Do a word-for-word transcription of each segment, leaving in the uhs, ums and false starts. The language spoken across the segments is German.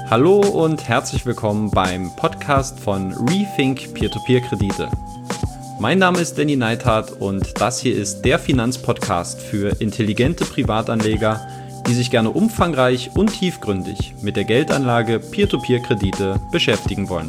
Hallo und herzlich willkommen beim Podcast von Rethink Peer-to-Peer-Kredite. Mein Name ist Danny Neithardt und das hier ist der Finanzpodcast für intelligente Privatanleger, die sich gerne umfangreich und tiefgründig mit der Geldanlage Peer-to-Peer-Kredite beschäftigen wollen.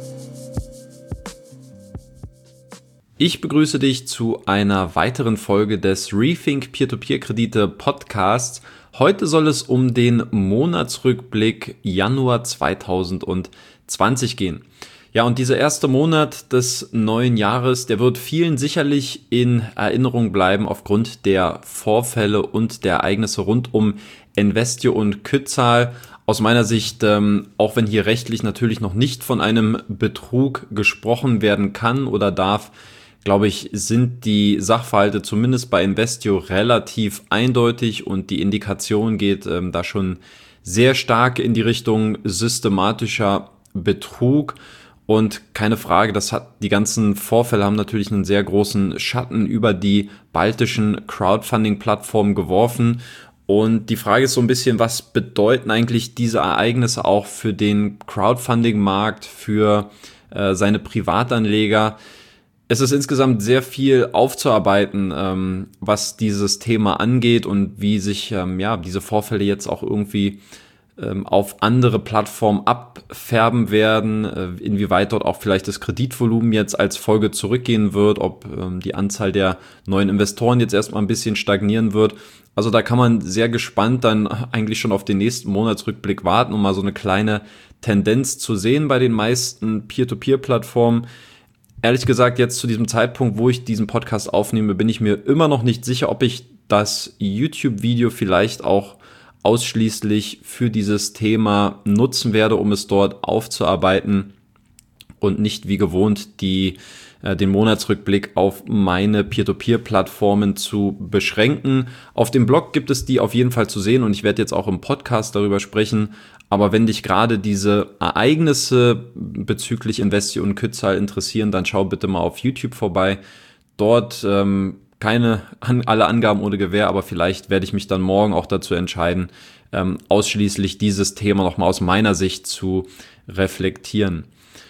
Ich begrüße dich zu einer weiteren Folge des Rethink Peer-to-Peer-Kredite Podcasts. Heute soll es um den Monatsrückblick Januar zweitausendzwanzig gehen. Ja, und dieser erste Monat des neuen Jahres, der wird vielen sicherlich in Erinnerung bleiben aufgrund der Vorfälle und der Ereignisse rund um Investio und Kützal. Aus meiner Sicht, ähm, auch wenn hier rechtlich natürlich noch nicht von einem Betrug gesprochen werden kann oder darf, glaube ich, sind die Sachverhalte zumindest bei Investio relativ eindeutig und die Indikation geht ähm, da schon sehr stark in die Richtung systematischer Betrug. Und keine Frage, das hat, die ganzen Vorfälle haben natürlich einen sehr großen Schatten über die baltischen Crowdfunding-Plattformen geworfen. Und die Frage ist so ein bisschen, was bedeuten eigentlich diese Ereignisse auch für den Crowdfunding-Markt, für äh, seine Privatanleger? Es ist insgesamt sehr viel aufzuarbeiten, ähm, was dieses Thema angeht und wie sich ähm, ja diese Vorfälle jetzt auch irgendwie ähm, auf andere Plattformen abfärben werden, äh, inwieweit dort auch vielleicht das Kreditvolumen jetzt als Folge zurückgehen wird, ob ähm, die Anzahl der neuen Investoren jetzt erstmal ein bisschen stagnieren wird. Also da kann man sehr gespannt dann eigentlich schon auf den nächsten Monatsrückblick warten, um mal so eine kleine Tendenz zu sehen bei den meisten Peer-to-Peer-Plattformen. Ehrlich gesagt, jetzt zu diesem Zeitpunkt, wo ich diesen Podcast aufnehme, bin ich mir immer noch nicht sicher, ob ich das YouTube-Video vielleicht auch ausschließlich für dieses Thema nutzen werde, um es dort aufzuarbeiten und nicht wie gewohnt die, äh, den Monatsrückblick auf meine Peer-to-Peer-Plattformen zu beschränken. Auf dem Blog gibt es die auf jeden Fall zu sehen und ich werde jetzt auch im Podcast darüber sprechen. Aber wenn dich gerade diese Ereignisse bezüglich Investio und Kützal interessieren, dann schau bitte mal auf YouTube vorbei. Dort ähm, keine an, alle Angaben ohne Gewähr, aber vielleicht werde ich mich dann morgen auch dazu entscheiden, ähm, ausschließlich dieses Thema nochmal aus meiner Sicht zu reflektieren.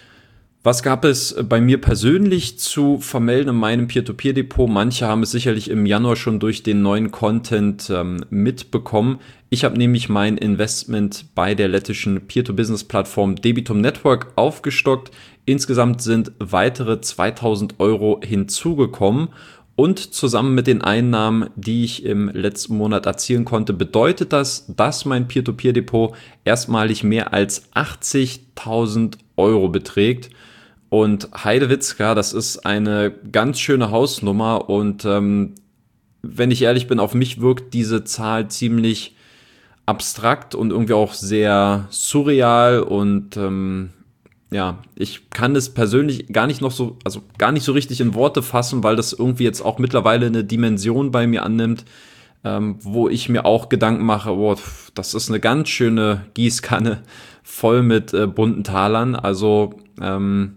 Was gab es bei mir persönlich zu vermelden in meinem Peer-to-Peer-Depot? Manche haben es sicherlich im Januar schon durch den neuen Content ähm, mitbekommen. Ich habe nämlich mein Investment bei der lettischen Peer-to-Business-Plattform Debitum Network aufgestockt. Insgesamt sind weitere zweitausend Euro hinzugekommen. Und zusammen mit den Einnahmen, die ich im letzten Monat erzielen konnte, bedeutet das, dass mein Peer-to-Peer-Depot erstmalig mehr als achtzigtausend Euro beträgt. Und Heidewitzka, das ist eine ganz schöne Hausnummer und ähm, wenn ich ehrlich bin, auf mich wirkt diese Zahl ziemlich abstrakt und irgendwie auch sehr surreal und ähm, ja, ich kann es persönlich gar nicht noch so, also gar nicht so richtig in Worte fassen, weil das irgendwie jetzt auch mittlerweile eine Dimension bei mir annimmt, ähm, wo ich mir auch Gedanken mache, oh, das ist eine ganz schöne Gießkanne voll mit äh, bunten Talern, also ähm,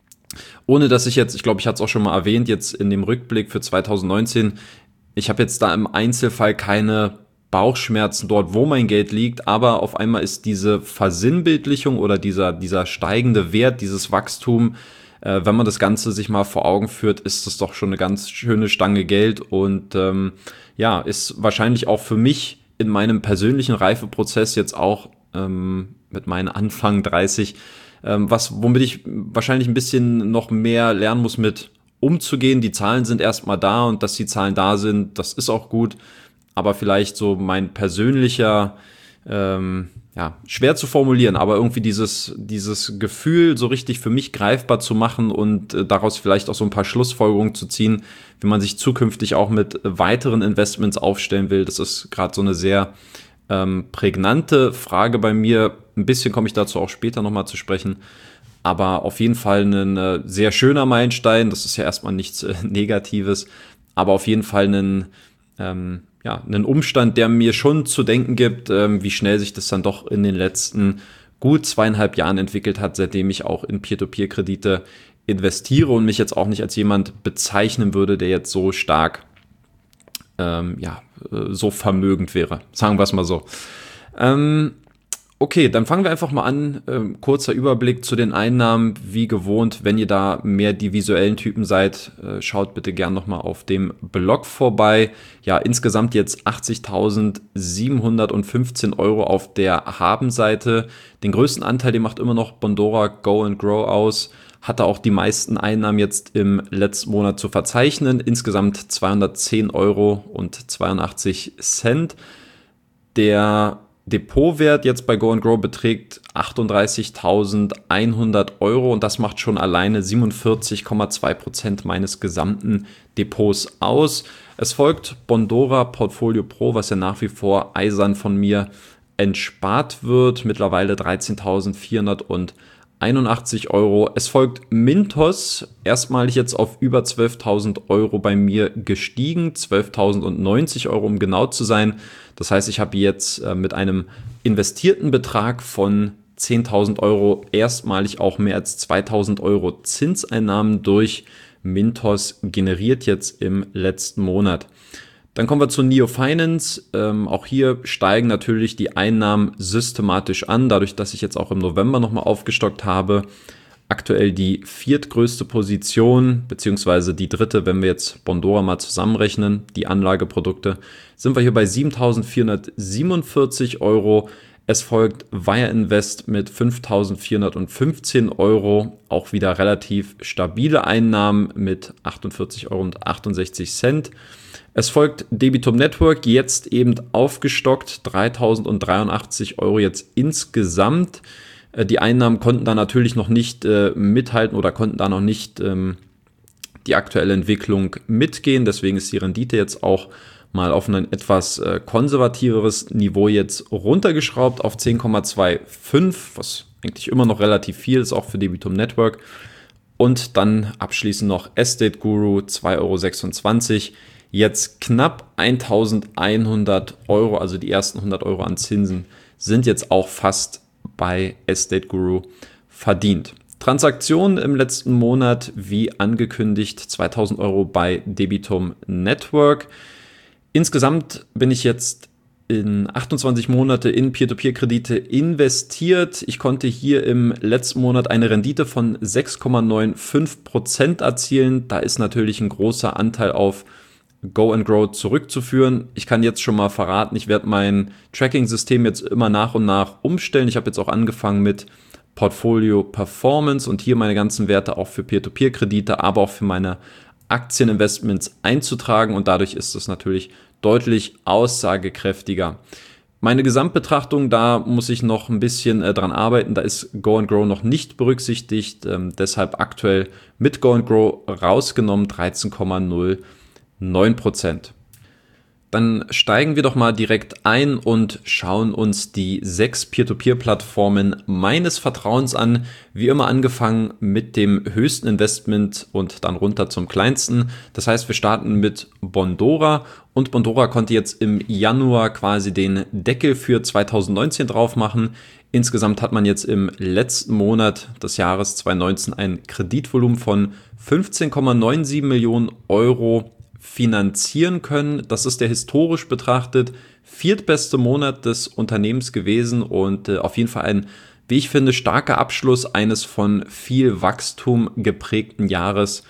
ohne dass ich jetzt, ich glaube, ich hatte es auch schon mal erwähnt, jetzt in dem Rückblick für zweitausendneunzehn, ich habe jetzt da im Einzelfall keine Bauchschmerzen dort, wo mein Geld liegt, aber auf einmal ist diese Versinnbildlichung oder dieser, dieser steigende Wert, dieses Wachstum, äh, wenn man das Ganze sich mal vor Augen führt, ist das doch schon eine ganz schöne Stange Geld und ähm, ja, ist wahrscheinlich auch für mich in meinem persönlichen Reifeprozess jetzt auch ähm, mit meinen Anfang dreißig was, womit ich wahrscheinlich ein bisschen noch mehr lernen muss, mit umzugehen. Die Zahlen sind erstmal da und dass die Zahlen da sind, das ist auch gut. Aber vielleicht so mein persönlicher, ähm, ja, schwer zu formulieren, aber irgendwie dieses, dieses Gefühl so richtig für mich greifbar zu machen und äh, daraus vielleicht auch so ein paar Schlussfolgerungen zu ziehen, wie man sich zukünftig auch mit weiteren Investments aufstellen will. Das ist gerade so eine sehr ähm, prägnante Frage bei mir. Ein bisschen komme ich dazu auch später nochmal zu sprechen. Aber auf jeden Fall ein äh, sehr schöner Meilenstein. Das ist ja erstmal nichts äh, Negatives. Aber auf jeden Fall ein, ähm, ja, ein Umstand, der mir schon zu denken gibt, ähm, wie schnell sich das dann doch in den letzten gut zweieinhalb Jahren entwickelt hat, seitdem ich auch in Peer-to-Peer-Kredite investiere und mich jetzt auch nicht als jemand bezeichnen würde, der jetzt so stark ähm, ja, so vermögend wäre. Sagen wir es mal so. Ähm, Okay, dann fangen wir einfach mal an. Ähm, kurzer Überblick zu den Einnahmen. Wie gewohnt, wenn ihr da mehr die visuellen Typen seid, äh, schaut bitte gern nochmal auf dem Blog vorbei. Ja, insgesamt jetzt achtzigtausendsiebenhundertfünfzehn Euro auf der Habenseite. Den größten Anteil, den macht immer noch Bondora Go and Grow aus. Hatte auch die meisten Einnahmen jetzt im letzten Monat zu verzeichnen. Insgesamt zweihundertzehn Euro und zweiundachtzig Cent. Der Depotwert jetzt bei Go and Grow beträgt achtunddreißigtausendeinhundert Euro und das macht schon alleine siebenundvierzig Komma zwei Prozent meines gesamten Depots aus. Es folgt Bondora Portfolio Pro, was ja nach wie vor eisern von mir entspart wird, mittlerweile dreizehntausendvierhunderteinundachtzig Euro. Es folgt Mintos, erstmalig jetzt auf über zwölftausend Euro bei mir gestiegen, zwölftausendneunzig Euro, um genau zu sein. Das heißt, ich habe jetzt äh, mit einem investierten Betrag von zehntausend Euro erstmalig auch mehr als zweitausend Euro Zinseinnahmen durch Mintos generiert jetzt im letzten Monat. Dann kommen wir zu Neo Finance. Ähm, auch hier steigen natürlich die Einnahmen systematisch an, dadurch, dass ich jetzt auch im November nochmal aufgestockt habe. Aktuell die viertgrößte Position, beziehungsweise die dritte, wenn wir jetzt Bondora mal zusammenrechnen, die Anlageprodukte, sind wir hier bei siebentausendvierhundertsiebenundvierzig Euro. Es folgt Wire Invest mit fünftausendvierhundertfünfzehn Euro, auch wieder relativ stabile Einnahmen mit achtundvierzig Euro und achtundsechzig Cent. Es folgt Debitum Network, jetzt eben aufgestockt, dreitausenddreiundachtzig Euro jetzt insgesamt. Die Einnahmen konnten da natürlich noch nicht äh, mithalten oder konnten da noch nicht ähm, die aktuelle Entwicklung mitgehen. Deswegen ist die Rendite jetzt auch mal auf ein etwas äh, konservativeres Niveau jetzt runtergeschraubt auf zehn Komma fünfundzwanzig, was eigentlich immer noch relativ viel ist, auch für Debitum Network. Und dann abschließend noch Estate Guru, zwei Euro sechsundzwanzig. Jetzt knapp eintausendeinhundert Euro, also die ersten hundert Euro an Zinsen sind jetzt auch fast bei Estate Guru verdient. Transaktionen im letzten Monat, wie angekündigt, zweitausend Euro bei Debitum Network. Insgesamt bin ich jetzt in achtundzwanzig Monate in Peer-to-Peer-Kredite investiert. Ich konnte hier im letzten Monat eine Rendite von sechs Komma fünfundneunzig Prozent erzielen. Da ist natürlich ein großer Anteil auf Go and Grow zurückzuführen. Ich kann jetzt schon mal verraten, ich werde mein Tracking-System jetzt immer nach und nach umstellen. Ich habe jetzt auch angefangen mit Portfolio Performance und hier meine ganzen Werte auch für Peer-to-Peer-Kredite, aber auch für meine Aktieninvestments einzutragen und dadurch ist es natürlich deutlich aussagekräftiger. Meine Gesamtbetrachtung, da muss ich noch ein bisschen äh, dran arbeiten, da ist Go and Grow noch nicht berücksichtigt, ähm, deshalb aktuell mit Go and Grow rausgenommen dreizehn Komma null neun Prozent. Dann steigen wir doch mal direkt ein und schauen uns die sechs Peer-to-Peer-Plattformen meines Vertrauens an. Wie immer angefangen mit dem höchsten Investment und dann runter zum kleinsten. Das heißt, wir starten mit Bondora und Bondora konnte jetzt im Januar quasi den Deckel für zweitausendneunzehn drauf machen. Insgesamt hat man jetzt im letzten Monat des Jahres zweitausendneunzehn ein Kreditvolumen von fünfzehn Komma siebenundneunzig Millionen Euro finanzieren können. Das ist der historisch betrachtet viertbeste Monat des Unternehmens gewesen und äh, auf jeden Fall ein, wie ich finde, starker Abschluss eines von viel Wachstum geprägten Jahres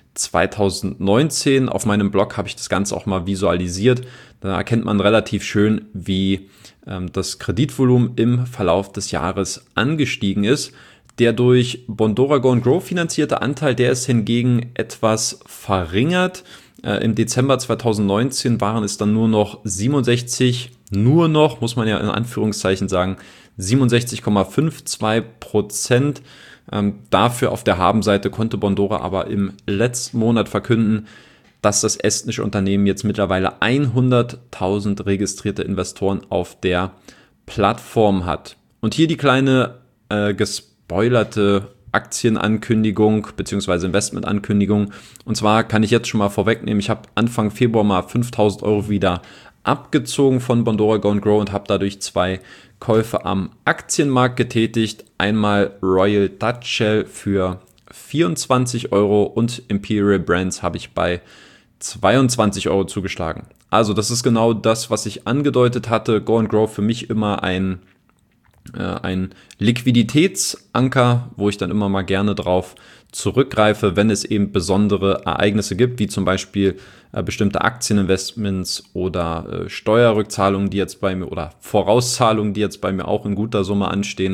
zweitausendneunzehn. Auf meinem Blog habe ich das Ganze auch mal visualisiert. Da erkennt man relativ schön, wie ähm, das Kreditvolumen im Verlauf des Jahres angestiegen ist. Der durch Bondora Go and Grow finanzierte Anteil, der ist hingegen etwas verringert. Äh, Im Dezember zweitausendneunzehn waren es dann nur noch siebenundsechzig, nur noch, muss man ja in Anführungszeichen sagen, siebenundsechzig Komma zweiundfünfzig Prozent. Ähm, dafür auf der Habenseite konnte Bondora aber im letzten Monat verkünden, dass das estnische Unternehmen jetzt mittlerweile hunderttausend registrierte Investoren auf der Plattform hat. Und hier die kleine äh, gespoilerte Aktienankündigung bzw. Investmentankündigung. Und zwar kann ich jetzt schon mal vorwegnehmen, ich habe Anfang Februar mal fünftausend Euro wieder abgezogen von Bondora Go and Grow und habe dadurch zwei Käufe am Aktienmarkt getätigt. Einmal Royal Dutch Shell für vierundzwanzig Euro und Imperial Brands habe ich bei zweiundzwanzig Euro zugeschlagen. Also das ist genau das, was ich angedeutet hatte. Go and Grow für mich immer ein äh, ein Liquiditätsanker, wo ich dann immer mal gerne drauf zurückgreife, wenn es eben besondere Ereignisse gibt, wie zum Beispiel äh, bestimmte Aktieninvestments oder äh, Steuerrückzahlungen, die jetzt bei mir oder Vorauszahlungen, die jetzt bei mir auch in guter Summe anstehen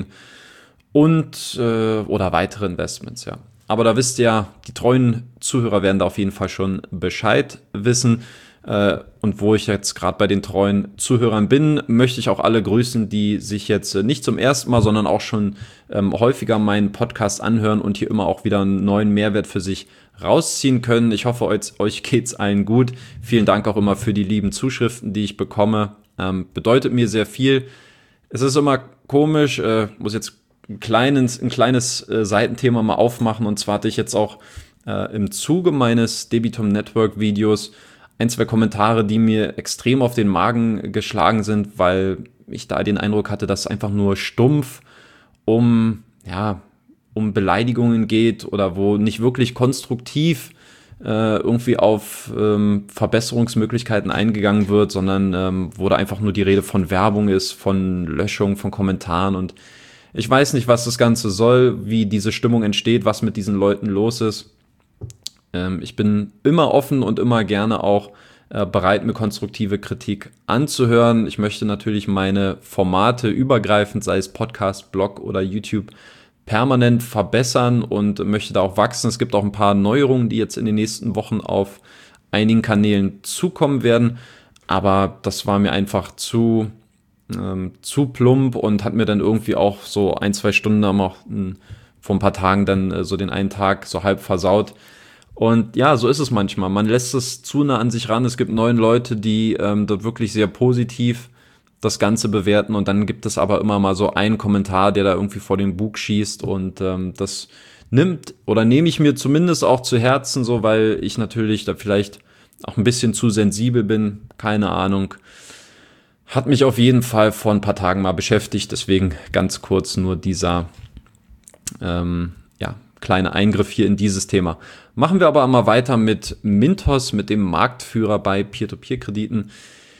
und äh, oder weitere Investments, ja. Aber da wisst ihr ja, die treuen Zuhörer werden da auf jeden Fall schon Bescheid wissen. Äh, und wo ich jetzt gerade bei den treuen Zuhörern bin, möchte ich auch alle grüßen, die sich jetzt äh, nicht zum ersten Mal, sondern auch schon ähm, häufiger meinen Podcast anhören und hier immer auch wieder einen neuen Mehrwert für sich rausziehen können. Ich hoffe, euch, euch geht's allen gut. Vielen Dank auch immer für die lieben Zuschriften, die ich bekomme. Ähm, bedeutet mir sehr viel. Es ist immer komisch, äh, muss jetzt ein kleines, ein kleines äh, Seitenthema mal aufmachen. Und zwar hatte ich jetzt auch äh, im Zuge meines Debitum Network Videos ein, zwei Kommentare, die mir extrem auf den Magen geschlagen sind, weil ich da den Eindruck hatte, dass es einfach nur stumpf um, ja, um Beleidigungen geht oder wo nicht wirklich konstruktiv äh, irgendwie auf ähm, Verbesserungsmöglichkeiten eingegangen wird, sondern ähm, wo da einfach nur die Rede von Werbung ist, von Löschung, von Kommentaren, und ich weiß nicht, was das Ganze soll, wie diese Stimmung entsteht, was mit diesen Leuten los ist. Ähm, ich bin immer offen und immer gerne auch äh, bereit, mir konstruktive Kritik anzuhören. Ich möchte natürlich meine Formate übergreifend, sei es Podcast, Blog oder YouTube, permanent verbessern und möchte da auch wachsen. Es gibt auch ein paar Neuerungen, die jetzt in den nächsten Wochen auf einigen Kanälen zukommen werden. Aber das war mir einfach zu... Ähm, zu plump und hat mir dann irgendwie auch so ein, zwei Stunden auch m, vor ein paar Tagen dann äh, so den einen Tag so halb versaut. Und ja, so ist es manchmal. Man lässt es zu nah an sich ran. Es gibt neun Leute, die ähm, dort wirklich sehr positiv das Ganze bewerten, und dann gibt es aber immer mal so einen Kommentar, der da irgendwie vor den Bug schießt, und ähm, das nimmt oder nehme ich mir zumindest auch zu Herzen, so, weil ich natürlich da vielleicht auch ein bisschen zu sensibel bin, keine Ahnung. Hat mich auf jeden Fall vor ein paar Tagen mal beschäftigt, deswegen ganz kurz nur dieser ähm, ja, kleine Eingriff hier in dieses Thema. Machen wir aber mal weiter mit Mintos, mit dem Marktführer bei Peer-to-Peer-Krediten.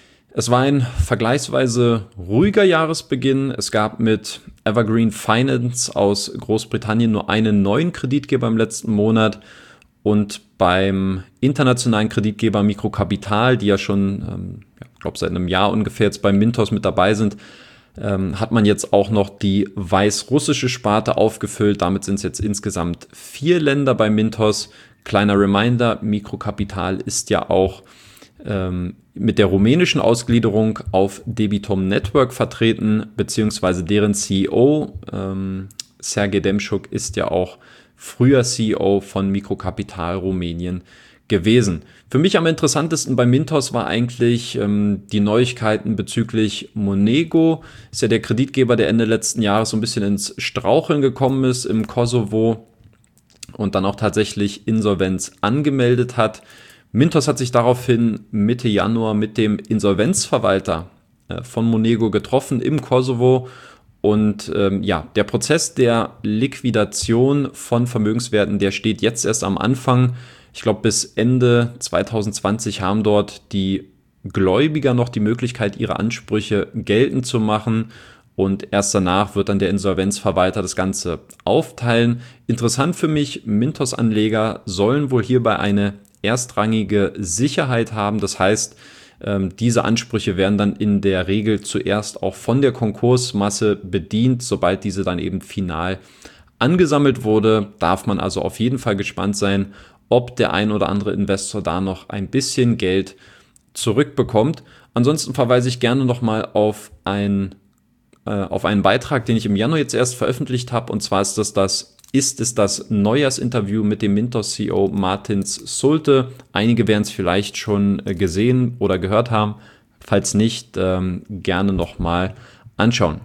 Es war ein vergleichsweise ruhiger Jahresbeginn. Es gab mit Evergreen Finance aus Großbritannien nur einen neuen Kreditgeber im letzten Monat. Und beim internationalen Kreditgeber Mikrokapital, die ja schon, ähm, ich glaube, seit einem Jahr ungefähr jetzt bei Mintos mit dabei sind, ähm, hat man jetzt auch noch die weißrussische Sparte aufgefüllt. Damit sind es jetzt insgesamt vier Länder bei Mintos. Kleiner Reminder, Mikrokapital ist ja auch ähm, mit der rumänischen Ausgliederung auf Debitum Network vertreten, beziehungsweise deren C E O, ähm, Sergej Demschuk, ist ja auch früher C E O von Mikrokapital Rumänien gewesen. Für mich am interessantesten bei Mintos war eigentlich ähm, die Neuigkeiten bezüglich Monego. Ist ja der Kreditgeber, der Ende letzten Jahres so ein bisschen ins Straucheln gekommen ist im Kosovo und dann auch tatsächlich Insolvenz angemeldet hat. Mintos hat sich daraufhin Mitte Januar mit dem Insolvenzverwalter äh, von Monego getroffen im Kosovo. Und ähm, ja, der Prozess der Liquidation von Vermögenswerten, der steht jetzt erst am Anfang. Ich glaube, bis Ende zwanzig zwanzig haben dort die Gläubiger noch die Möglichkeit, ihre Ansprüche geltend zu machen. Und erst danach wird dann der Insolvenzverwalter das Ganze aufteilen. Interessant für mich, Mintos-Anleger sollen wohl hierbei eine erstrangige Sicherheit haben. Das heißt, diese Ansprüche werden dann in der Regel zuerst auch von der Konkursmasse bedient. Sobald diese dann eben final angesammelt wurde, darf man also auf jeden Fall gespannt sein, ob der ein oder andere Investor da noch ein bisschen Geld zurückbekommt. Ansonsten verweise ich gerne nochmal auf, ein, äh, auf einen Beitrag, den ich im Januar jetzt erst veröffentlicht habe. Und zwar ist das das ist es das Neujahrsinterview mit dem Mintos-C E O Martins Sulte. Einige werden es vielleicht schon gesehen oder gehört haben. Falls nicht, ähm, gerne nochmal anschauen.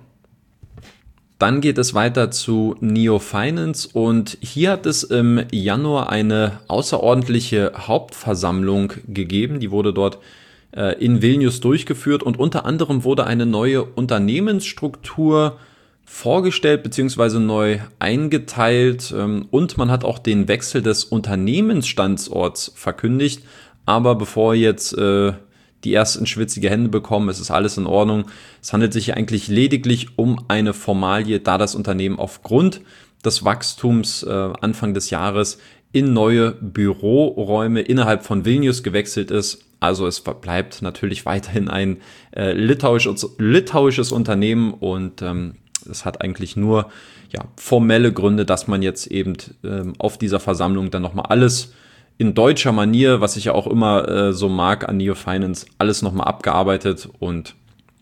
Dann geht es weiter zu Neo Finance, und hier hat es im Januar eine außerordentliche Hauptversammlung gegeben. Die wurde dort äh, in Vilnius durchgeführt, und unter anderem wurde eine neue Unternehmensstruktur vorgestellt bzw. neu eingeteilt, und man hat auch den Wechsel des Unternehmensstandorts verkündigt. Aber bevor jetzt äh, die ersten schwitzige Hände bekommen. Es ist alles in Ordnung. Es handelt sich eigentlich lediglich um eine Formalie, da das Unternehmen aufgrund des Wachstums äh, Anfang des Jahres in neue Büroräume innerhalb von Vilnius gewechselt ist. Also es bleibt natürlich weiterhin ein äh, litauisches, litauisches Unternehmen und ähm, es hat eigentlich nur ja, formelle Gründe, dass man jetzt eben ähm, auf dieser Versammlung dann nochmal alles in deutscher Manier, was ich ja auch immer äh, so mag an Neo Finance, alles nochmal abgearbeitet und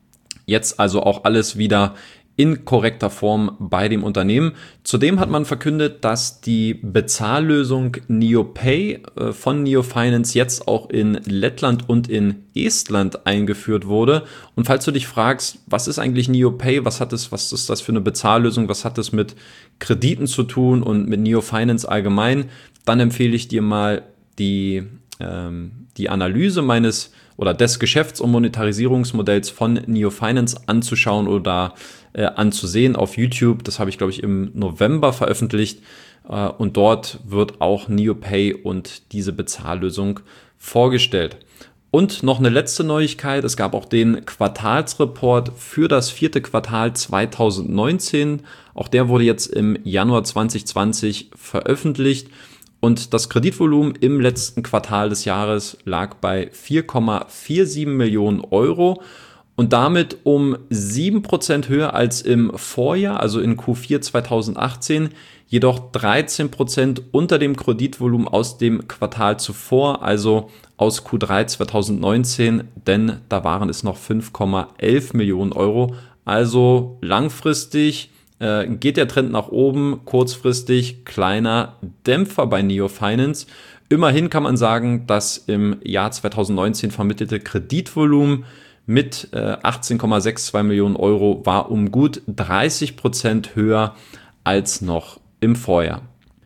jetzt also auch alles wieder in korrekter Form bei dem Unternehmen. Zudem hat man verkündet, dass die Bezahllösung NeoPay äh, von Neo Finance jetzt auch in Lettland und in Estland eingeführt wurde. Und falls du dich fragst, was ist eigentlich NeoPay, was hat es, was ist das für eine Bezahllösung, was hat es mit Krediten zu tun und mit Neo Finance allgemein, dann empfehle ich dir mal die, ähm, die Analyse meines oder des Geschäfts- und Monetarisierungsmodells von Neo Finance anzuschauen oder äh, anzusehen auf YouTube. Das habe ich, glaube ich, im November veröffentlicht. Äh, und dort wird auch NeoPay und diese Bezahllösung vorgestellt. Und noch eine letzte Neuigkeit. Es gab auch den Quartalsreport für das vierte Quartal zwanzig neunzehn. Auch der wurde jetzt im Januar zwanzig zwanzig veröffentlicht. Und das Kreditvolumen im letzten Quartal des Jahres lag bei vier Komma siebenundvierzig Millionen Euro und damit um sieben Prozent höher als im Vorjahr, also in Q vier zwanzig achtzehn, jedoch dreizehn Prozent unter dem Kreditvolumen aus dem Quartal zuvor, also aus Q drei zwanzig neunzehn, denn da waren es noch fünf Komma elf Millionen Euro. Also langfristig geht der Trend nach oben, kurzfristig kleiner Dämpfer bei Neo Finance. Immerhin kann man sagen, dass im Jahr zwanzig neunzehn vermittelte Kreditvolumen mit achtzehn Komma zweiundsechzig Millionen Euro war um gut dreißig Prozent höher als noch im Vorjahr.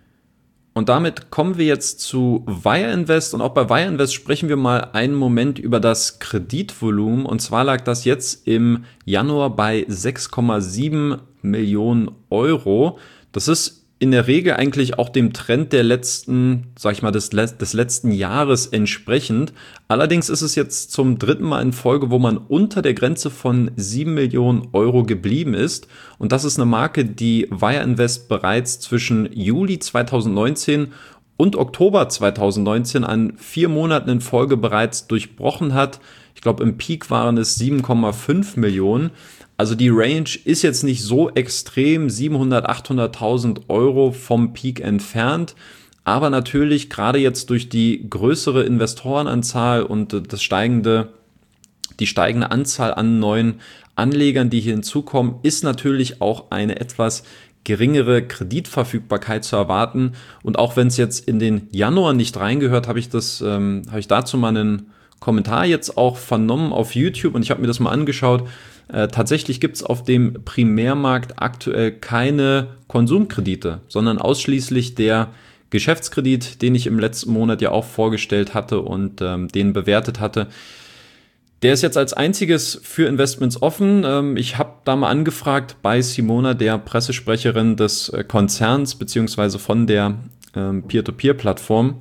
Und damit kommen wir jetzt zu Wire Invest und auch bei Wire Invest sprechen wir mal einen Moment über das Kreditvolumen und zwar lag das jetzt im Januar bei sechs Komma sieben Millionen Euro. Das ist in der Regel eigentlich auch dem Trend der letzten, sag ich mal, des, des letzten Jahres entsprechend. Allerdings ist es jetzt zum dritten Mal in Folge, wo man unter der Grenze von sieben Millionen Euro geblieben ist. Und das ist eine Marke, die Wire Invest bereits zwischen Juli zwanzig neunzehn und Oktober zwanzig neunzehn an vier Monaten in Folge bereits durchbrochen hat. Ich glaube, im Peak waren es sieben Komma fünf Millionen. Also die Range ist jetzt nicht so extrem, siebenhundert, achthunderttausend Euro vom Peak entfernt. Aber natürlich gerade jetzt durch die größere Investorenanzahl und das steigende, die steigende Anzahl an neuen Anlegern, die hier hinzukommen, ist natürlich auch eine etwas geringere Kreditverfügbarkeit zu erwarten. Und auch wenn es jetzt in den Januar nicht reingehört, habe ich das, ähm, habe ich dazu mal einen Kommentar jetzt auch vernommen auf YouTube und ich habe mir das mal angeschaut. Äh, tatsächlich gibt es auf dem Primärmarkt aktuell keine Konsumkredite, sondern ausschließlich der Geschäftskredit, den ich im letzten Monat ja auch vorgestellt hatte und ähm, den bewertet hatte. Der ist jetzt als einziges für Investments offen. Ähm, ich habe da mal angefragt bei Simona, der Pressesprecherin des äh, Konzerns beziehungsweise von der ähm, Peer-to-Peer-Plattform,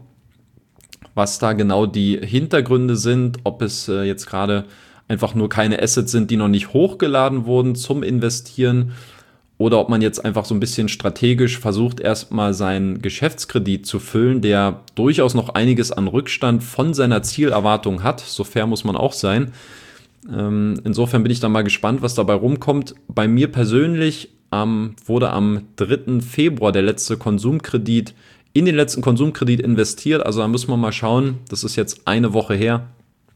was da genau die Hintergründe sind, ob es äh, jetzt gerade einfach nur keine Assets sind, die noch nicht hochgeladen wurden zum Investieren oder ob man jetzt einfach so ein bisschen strategisch versucht, erstmal seinen Geschäftskredit zu füllen, der durchaus noch einiges an Rückstand von seiner Zielerwartung hat. So fair muss man auch sein. Ähm, insofern bin ich da mal gespannt, was dabei rumkommt. Bei mir persönlich ähm, wurde am dritten Februar der letzte Konsumkredit in den letzten Konsumkredit investiert. Also da müssen wir mal schauen. Das ist jetzt eine Woche her,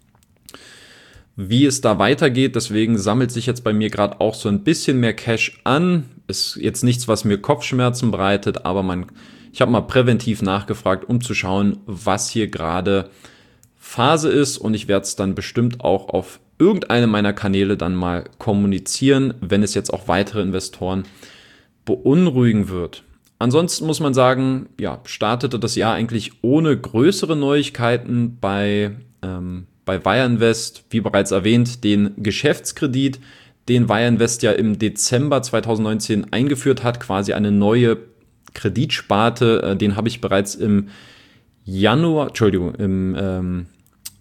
wie es da weitergeht. Deswegen sammelt sich jetzt bei mir gerade auch so ein bisschen mehr Cash an. Ist jetzt nichts, was mir Kopfschmerzen bereitet, aber man, ich habe mal präventiv nachgefragt, um zu schauen, was hier gerade Phase ist. Und ich werde es dann bestimmt auch auf irgendeinem meiner Kanäle dann mal kommunizieren, wenn es jetzt auch weitere Investoren beunruhigen wird. Ansonsten muss man sagen, ja, startete das Jahr eigentlich ohne größere Neuigkeiten bei ähm, bei Wire Invest, wie bereits erwähnt, den Geschäftskredit, den Wire Invest ja im Dezember zwanzig neunzehn eingeführt hat, quasi eine neue Kreditsparte, den habe ich bereits im Januar, Entschuldigung, im, ähm,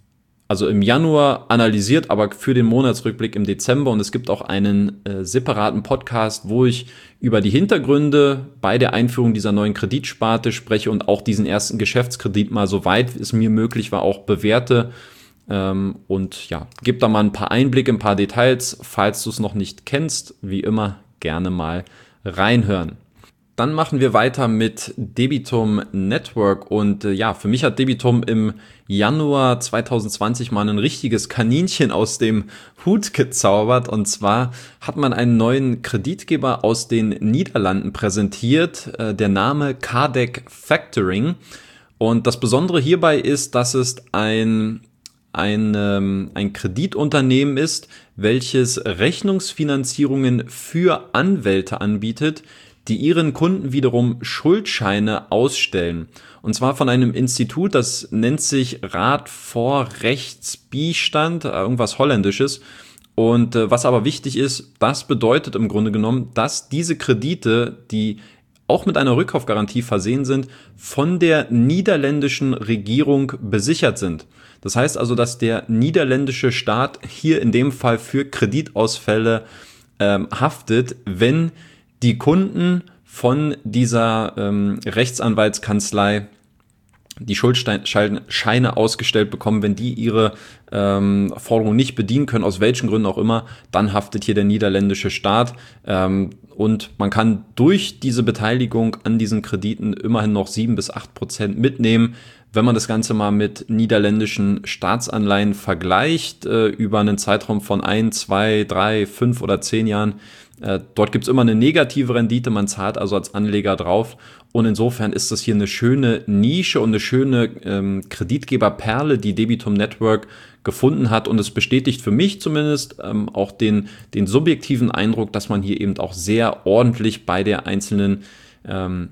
also im Januar analysiert, aber für den Monatsrückblick im Dezember. Und es gibt auch einen äh, separaten Podcast, wo ich über die Hintergründe bei der Einführung dieser neuen Kreditsparte spreche und auch diesen ersten Geschäftskredit mal, soweit es mir möglich war, auch bewerte. Ähm, und ja, gebe da mal ein paar Einblicke, ein paar Details. Falls du es noch nicht kennst, wie immer gerne mal reinhören. Dann machen wir weiter mit Debitum Network und äh, ja, für mich hat Debitum im Januar zwanzig zwanzig mal ein richtiges Kaninchen aus dem Hut gezaubert, und zwar hat man einen neuen Kreditgeber aus den Niederlanden präsentiert, äh, der Name Cardec Factoring, und das Besondere hierbei ist, dass es ein Ein, ähm, ein Kreditunternehmen ist, welches Rechnungsfinanzierungen für Anwälte anbietet, die ihren Kunden wiederum Schuldscheine ausstellen. Und zwar von einem Institut, das nennt sich Raad voor Rechtsbijstand, irgendwas Holländisches. Und äh, was aber wichtig ist, das bedeutet im Grunde genommen, dass diese Kredite, die auch mit einer Rückkaufgarantie versehen sind, von der niederländischen Regierung besichert sind. Das heißt also, dass der niederländische Staat hier in dem Fall für Kreditausfälle ähm, haftet, wenn die Kunden von dieser ähm, Rechtsanwaltskanzlei die Schuldscheine ausgestellt bekommen, wenn die ihre ähm, Forderung nicht bedienen können, aus welchen Gründen auch immer, dann haftet hier der niederländische Staat. Ähm, und man kann durch diese Beteiligung an diesen Krediten immerhin noch sieben bis acht Prozent mitnehmen. Wenn man das Ganze mal mit niederländischen Staatsanleihen vergleicht, äh, über einen Zeitraum von ein, zwei, drei, fünf oder zehn Jahren, äh, dort gibt es immer eine negative Rendite, man zahlt also als Anleger drauf. Und insofern ist das hier eine schöne Nische und eine schöne ähm, Kreditgeberperle, die Debitum Network gefunden hat. Und es bestätigt für mich zumindest ähm, auch den, den subjektiven Eindruck, dass man hier eben auch sehr ordentlich bei der einzelnen ähm,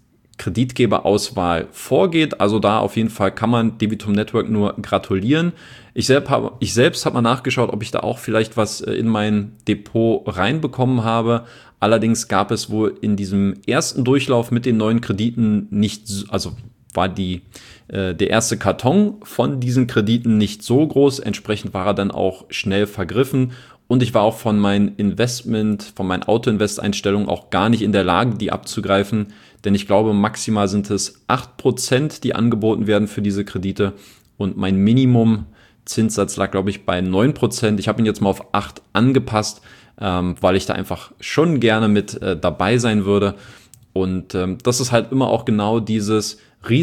Kreditgeberauswahl vorgeht. Also da auf jeden Fall kann man Debitum Network nur gratulieren. Ich selbst habe ich selbst habe mal nachgeschaut, ob ich da auch vielleicht was in mein Depot reinbekommen habe. Allerdings gab es wohl in diesem ersten Durchlauf mit den neuen Krediten nicht, also war die äh, der erste Karton von diesen Krediten nicht so groß. Entsprechend war er dann auch schnell vergriffen. Und ich war auch von meinen Investment, von meinen Auto-Invest-Einstellungen auch gar nicht in der Lage, die abzugreifen. Denn ich glaube, maximal sind es acht Prozent, die angeboten werden für diese Kredite. Und mein Minimum-Zinssatz lag, glaube ich, bei neun Prozent. Ich habe ihn jetzt mal auf acht angepasst, ähm, weil ich da einfach schon gerne mit äh, dabei sein würde. Und ähm, das ist halt immer auch genau dieses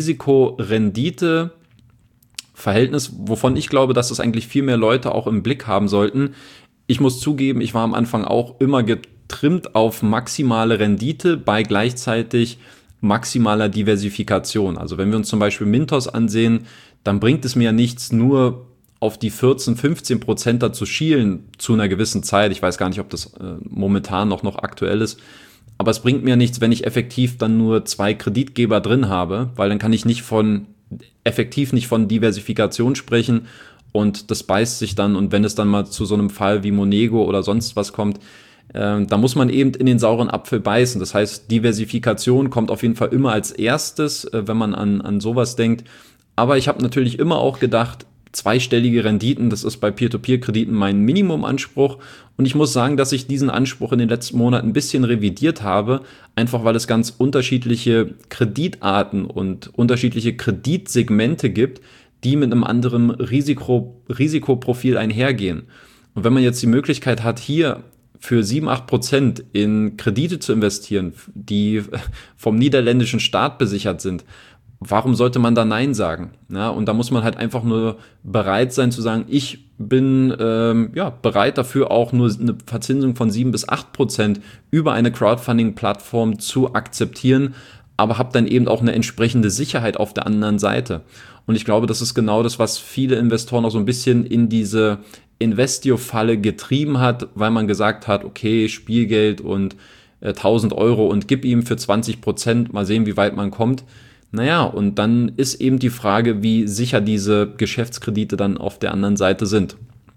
Risiko-Rendite-Verhältnis, wovon ich glaube, dass es eigentlich viel mehr Leute auch im Blick haben sollten. Ich muss zugeben, ich war am Anfang auch immer getrimmt auf maximale Rendite bei gleichzeitig maximaler Diversifikation. Also wenn wir uns zum Beispiel Mintos ansehen, dann bringt es mir ja nichts, nur auf die vierzehn, fünfzehn Prozent da zu schielen zu einer gewissen Zeit. Ich weiß gar nicht, ob das äh, momentan noch, noch aktuell ist. Aber es bringt mir nichts, wenn ich effektiv dann nur zwei Kreditgeber drin habe, weil dann kann ich nicht von, effektiv nicht von Diversifikation sprechen. Und das beißt sich dann, und wenn es dann mal zu so einem Fall wie Monego oder sonst was kommt, äh, da muss man eben in den sauren Apfel beißen. Das heißt, Diversifikation kommt auf jeden Fall immer als erstes, äh, wenn man an, an sowas denkt. Aber ich habe natürlich immer auch gedacht, zweistellige Renditen, das ist bei Peer-to-Peer-Krediten mein Minimumanspruch. Und ich muss sagen, dass ich diesen Anspruch in den letzten Monaten ein bisschen revidiert habe, einfach weil es ganz unterschiedliche Kreditarten und unterschiedliche Kreditsegmente gibt, die mit einem anderen Risiko, Risikoprofil einhergehen. Und wenn man jetzt die Möglichkeit hat, hier für sieben, acht Prozent in Kredite zu investieren, die vom niederländischen Staat besichert sind, warum sollte man da Nein sagen? Ja, und da muss man halt einfach nur bereit sein zu sagen, ich bin ähm, ja, bereit dafür auch nur eine Verzinsung von sieben bis acht Prozent über eine Crowdfunding-Plattform zu akzeptieren, aber habe dann eben auch eine entsprechende Sicherheit auf der anderen Seite. Und ich glaube, das ist genau das, was viele Investoren auch so ein bisschen in diese Investio-Falle getrieben hat, weil man gesagt hat, okay, Spielgeld und äh, tausend Euro und gib ihm für zwanzig Prozent, mal sehen, wie weit man kommt. Naja, und dann ist eben die Frage, wie sicher diese Geschäftskredite dann auf der anderen Seite sind.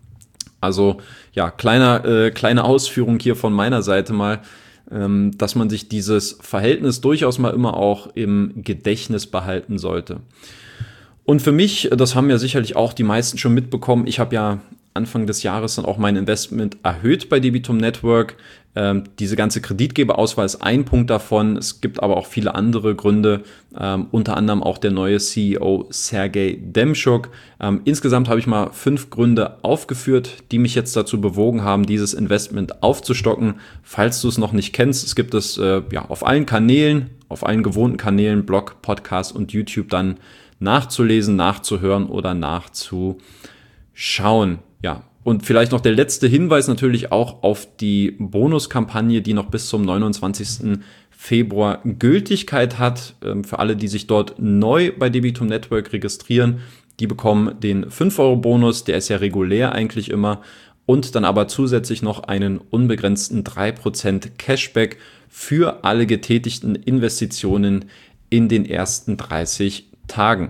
Also ja, kleiner, äh, kleine Ausführung hier von meiner Seite mal, ähm, dass man sich dieses Verhältnis durchaus mal immer auch im Gedächtnis behalten sollte. Und für mich, das haben ja sicherlich auch die meisten schon mitbekommen, ich habe ja Anfang des Jahres dann auch mein Investment erhöht bei Debitum Network. Ähm, diese ganze Kreditgeberauswahl ist ein Punkt davon. Es gibt aber auch viele andere Gründe, ähm, unter anderem auch der neue C E O Sergej Demschuk. Ähm, insgesamt habe ich mal fünf Gründe aufgeführt, die mich jetzt dazu bewogen haben, dieses Investment aufzustocken. Falls du es noch nicht kennst, es gibt es äh, ja auf allen Kanälen, auf allen gewohnten Kanälen, Blog, Podcast und YouTube dann nachzulesen, nachzuhören oder nachzuschauen. Ja, und vielleicht noch der letzte Hinweis natürlich auch auf die Bonuskampagne, die noch bis zum neunundzwanzigsten Februar Gültigkeit hat. Für alle, die sich dort neu bei Debitum Network registrieren, die bekommen den fünf Euro Bonus, der ist ja regulär eigentlich immer, und dann aber zusätzlich noch einen unbegrenzten drei Prozent Cashback für alle getätigten Investitionen in den ersten dreißig Tagen.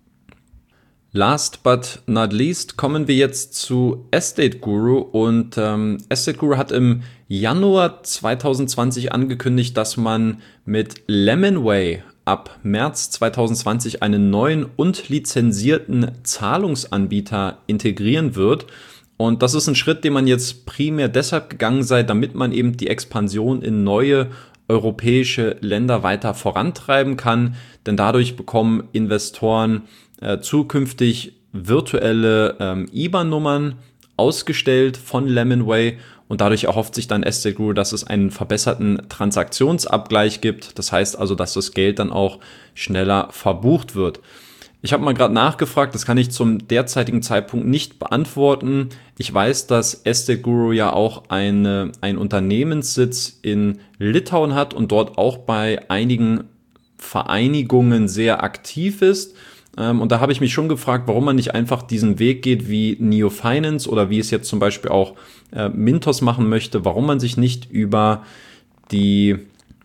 Last but not least kommen wir jetzt zu Estate Guru, und ähm, Estate Guru hat im Januar zwanzig zwanzig angekündigt, dass man mit Lemonway ab März zwanzig zwanzig einen neuen und lizenzierten Zahlungsanbieter integrieren wird. Und das ist ein Schritt, den man jetzt primär deshalb gegangen sei, damit man eben die Expansion in neue europäische Länder weiter vorantreiben kann, denn dadurch bekommen Investoren äh, zukünftig virtuelle ähm, I B A N-Nummern ausgestellt von Lemonway, und dadurch erhofft sich dann Estate Guru, dass es einen verbesserten Transaktionsabgleich gibt. Das heißt also, dass das Geld dann auch schneller verbucht wird. Ich habe mal gerade nachgefragt, das kann ich zum derzeitigen Zeitpunkt nicht beantworten. Ich weiß, dass Estate Guru ja auch eine, einen Unternehmenssitz in Litauen hat und dort auch bei einigen Vereinigungen sehr aktiv ist. Und da habe ich mich schon gefragt, warum man nicht einfach diesen Weg geht wie Neo Finance oder wie es jetzt zum Beispiel auch Mintos machen möchte, warum man sich nicht über die,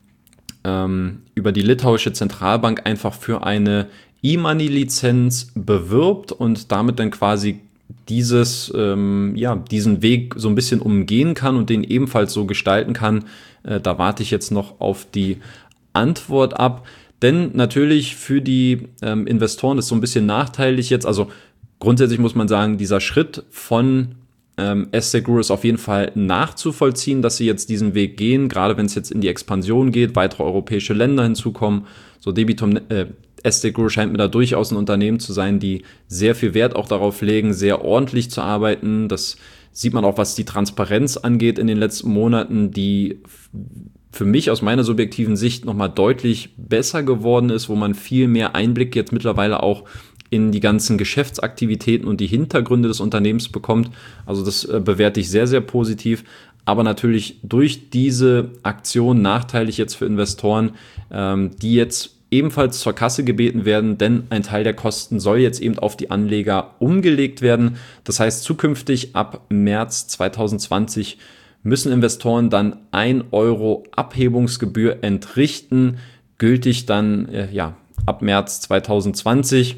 ähm, über die litauische Zentralbank einfach für eine E-Money-Lizenz bewirbt und damit dann quasi dieses, ähm, ja, diesen Weg so ein bisschen umgehen kann und den ebenfalls so gestalten kann. Äh, da warte ich jetzt noch auf die Antwort ab. Denn natürlich für die ähm, Investoren ist so ein bisschen nachteilig jetzt. Also grundsätzlich muss man sagen, dieser Schritt von ähm, Estate Guru ist auf jeden Fall nachzuvollziehen, dass sie jetzt diesen Weg gehen, gerade wenn es jetzt in die Expansion geht, weitere europäische Länder hinzukommen. So Debitum, äh, Estate Guru scheint mir da durchaus ein Unternehmen zu sein, die sehr viel Wert auch darauf legen, sehr ordentlich zu arbeiten. Das sieht man auch, was die Transparenz angeht in den letzten Monaten, die für mich aus meiner subjektiven Sicht nochmal deutlich besser geworden ist, wo man viel mehr Einblick jetzt mittlerweile auch in die ganzen Geschäftsaktivitäten und die Hintergründe des Unternehmens bekommt. Also das äh, bewerte ich sehr, sehr positiv. Aber natürlich durch diese Aktion nachteilig jetzt für Investoren, ähm, die jetzt ebenfalls zur Kasse gebeten werden, denn ein Teil der Kosten soll jetzt eben auf die Anleger umgelegt werden. Das heißt, zukünftig ab März zwanzig zwanzig müssen Investoren dann ein Euro Abhebungsgebühr entrichten, gültig dann äh, ja, ab März zwanzig zwanzig.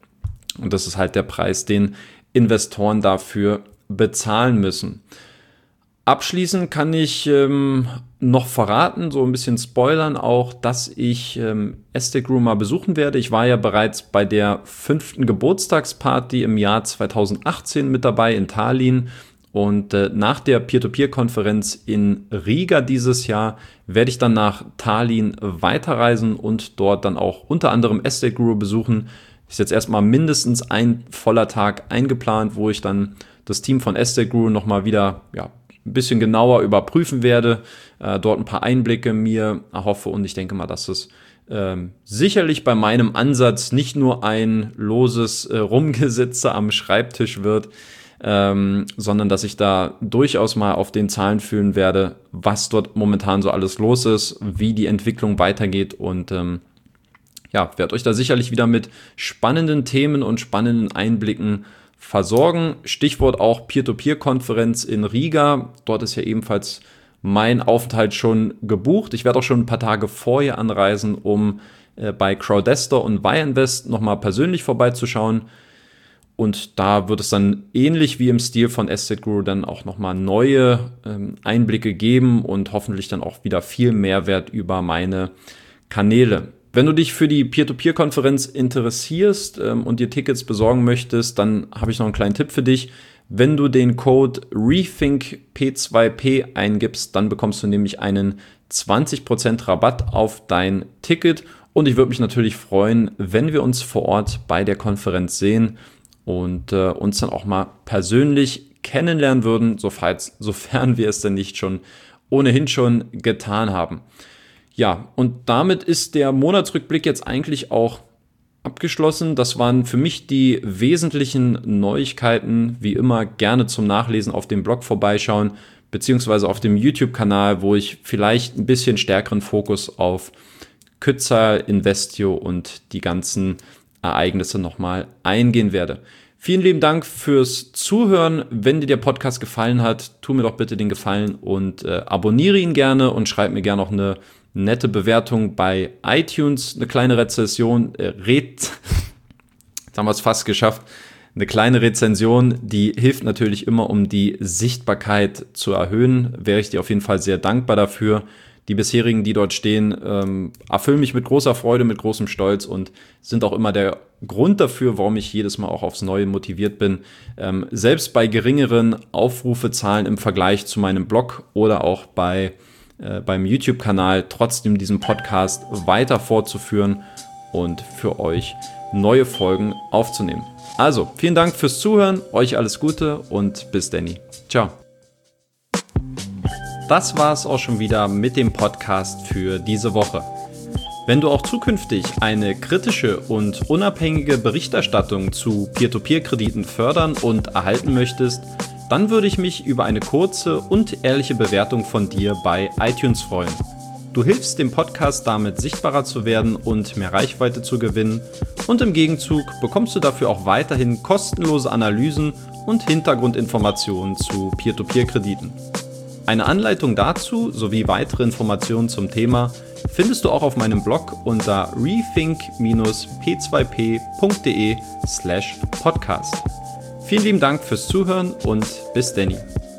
Und das ist halt der Preis, den Investoren dafür bezahlen müssen. Abschließend kann ich ähm, noch verraten, so ein bisschen spoilern auch, dass ich ähm, Estate Guru mal besuchen werde. Ich war ja bereits bei der fünften Geburtstagsparty im Jahr zwanzig achtzehn mit dabei in Tallinn. Und äh, nach der Peer-to-Peer-Konferenz in Riga dieses Jahr werde ich dann nach Tallinn weiterreisen und dort dann auch unter anderem Estate Guru besuchen. Ist jetzt erstmal mindestens ein voller Tag eingeplant, wo ich dann das Team von Estate Guru nochmal wieder ja, ein bisschen genauer überprüfen werde, äh, dort ein paar Einblicke mir erhoffe, und ich denke mal, dass es ähm, sicherlich bei meinem Ansatz nicht nur ein loses äh, Rumgesitze am Schreibtisch wird, Ähm, sondern dass ich da durchaus mal auf den Zahlen fühlen werde, was dort momentan so alles los ist, wie die Entwicklung weitergeht, und ähm, ja, werde euch da sicherlich wieder mit spannenden Themen und spannenden Einblicken versorgen. Stichwort auch Peer-to-Peer-Konferenz in Riga. Dort ist ja ebenfalls mein Aufenthalt schon gebucht. Ich werde auch schon ein paar Tage vorher anreisen, um äh, bei Crowdestor und Buy-Invest nochmal persönlich vorbeizuschauen. Und da wird es dann ähnlich wie im Stil von Estate Guru dann auch nochmal neue ähm, Einblicke geben und hoffentlich dann auch wieder viel Mehrwert über meine Kanäle. Wenn du dich für die Peer-to-Peer-Konferenz interessierst ähm, und dir Tickets besorgen möchtest, dann habe ich noch einen kleinen Tipp für dich. Wenn du den Code Rethink P zwei P eingibst, dann bekommst du nämlich einen zwanzig Prozent Rabatt auf dein Ticket. Und ich würde mich natürlich freuen, wenn wir uns vor Ort bei der Konferenz sehen und äh, uns dann auch mal persönlich kennenlernen würden, sofern, sofern wir es denn nicht schon ohnehin schon getan haben. Ja, und damit ist der Monatsrückblick jetzt eigentlich auch abgeschlossen. Das waren für mich die wesentlichen Neuigkeiten. Wie immer gerne zum Nachlesen auf dem Blog vorbeischauen, beziehungsweise auf dem YouTube-Kanal, wo ich vielleicht ein bisschen stärkeren Fokus auf Kützer, Investio und die ganzen Ereignisse nochmal eingehen werde. Vielen lieben Dank fürs Zuhören. Wenn dir der Podcast gefallen hat, tu mir doch bitte den Gefallen und äh, abonniere ihn gerne und schreib mir gerne noch eine nette Bewertung bei iTunes, eine kleine Rezession, äh, Red, jetzt haben wir es fast geschafft, eine kleine Rezension, die hilft natürlich immer, um die Sichtbarkeit zu erhöhen. Wäre ich dir auf jeden Fall sehr dankbar dafür. Die bisherigen, die dort stehen, ähm, erfüllen mich mit großer Freude, mit großem Stolz und sind auch immer der Grund dafür, warum ich jedes Mal auch aufs Neue motiviert bin, ähm, selbst bei geringeren Aufrufezahlen im Vergleich zu meinem Blog oder auch bei äh, beim YouTube-Kanal trotzdem diesen Podcast weiter fortzuführen und für euch neue Folgen aufzunehmen. Also, vielen Dank fürs Zuhören, euch alles Gute und bis Danny. Ciao. Das war's auch schon wieder mit dem Podcast für diese Woche. Wenn du auch zukünftig eine kritische und unabhängige Berichterstattung zu Peer-to-Peer-Krediten fördern und erhalten möchtest, dann würde ich mich über eine kurze und ehrliche Bewertung von dir bei iTunes freuen. Du hilfst dem Podcast damit sichtbarer zu werden und mehr Reichweite zu gewinnen und im Gegenzug bekommst du dafür auch weiterhin kostenlose Analysen und Hintergrundinformationen zu Peer-to-Peer-Krediten. Eine Anleitung dazu sowie weitere Informationen zum Thema findest du auch auf meinem Blog unter rethink P zwei P punkt de slash podcast. Vielen lieben Dank fürs Zuhören und bis Danny.